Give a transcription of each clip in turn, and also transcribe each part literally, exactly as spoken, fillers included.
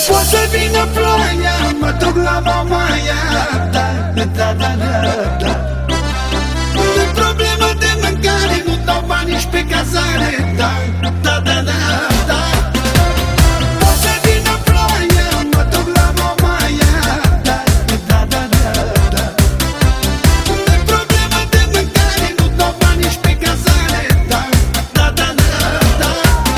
Poate să vină ploaia, mă duc la mamaia. Da, da, da, da, da. Nu e problemă de mâncare, nu dau bani nici pe cazare. Da, da, da, da, da. Poate să vină ploaia, mă duc la mamaia. Da, da, da, da, da. Nu e problemă de mâncare, nu dau bani nici pe cazare. Da, da, da, da, da.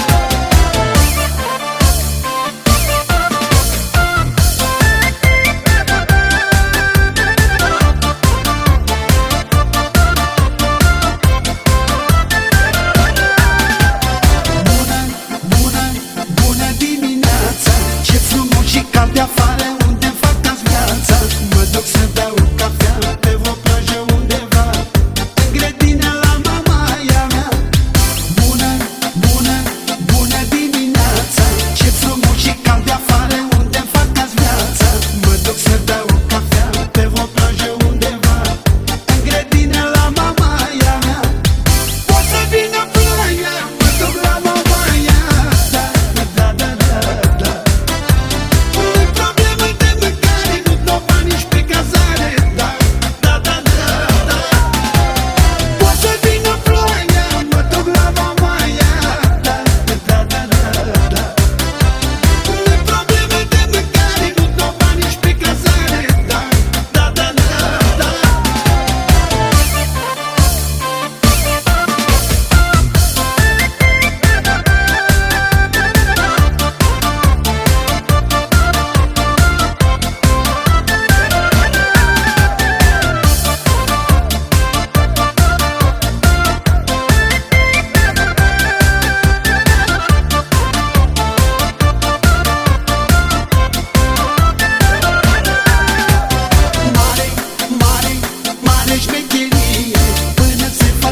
De afară unde fac azi viața, mă duc să beau cafea pe o plajă undeva, în grădină la mamaia mea. Bună, bună, bună dimineața, ce frumos și cald de afară unde fac azi viața, mă duc să beau cafea pe o plajă undeva, în grădină la mamaia mea. Poate să vină ploaia, mă duc la mamaia. Da, da, da, da, da.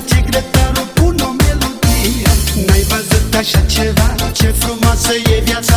Așa ceva, ce frumoasă e viața.